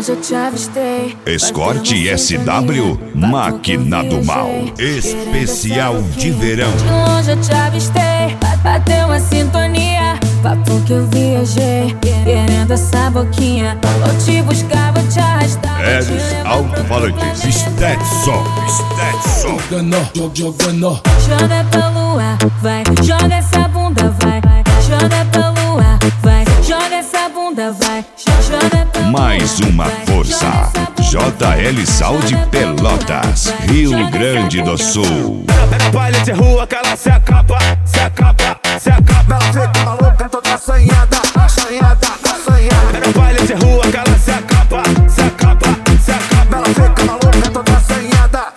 longe eu te avistei. Escort SW, máquina do mal. Especial de verão. De longe eu te avistei, bateu uma sintonia. Papo que eu viajei, querendo essa boquinha. Vou te buscar, vou te arrastar. Eres alto-falantes. Stetson. Jogando. Joga pra lua, vai, joga essa bunda, vai. Joga pra lua, vai, joga essa bunda, vai. Joga pra lua, Mais uma vai, força. JL Saúde Pelotas, Rio Grande do Sul. Baile de rua que ela se acaba. Ela fica maluca, toda assanhada. Baile de rua que ela se acaba. Ela fica maluca, toda assanhada.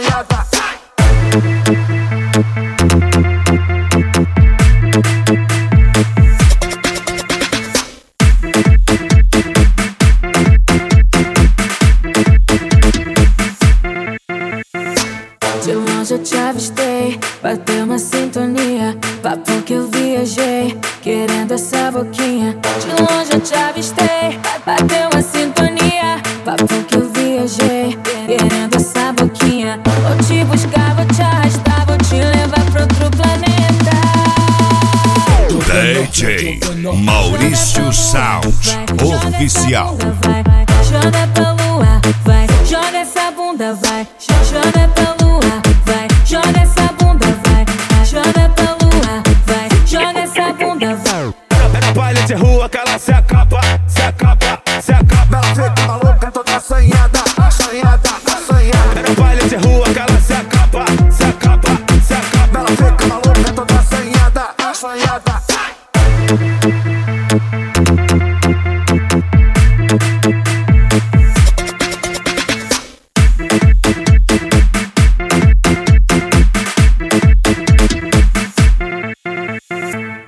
De longe eu te avistei, bateu uma sintonia. Papo que eu viajei, querendo essa boquinha. De longe eu te avistei, bateu uma sintonia. Papo que eu viajei, querendo essa boquinha. Vou te buscar, vou te arrastar, vou te levar pra outro planeta. DJ Maurício Sound Oficial. Joga pra lua, vai, joga essa bunda, vai. Joga pra lua.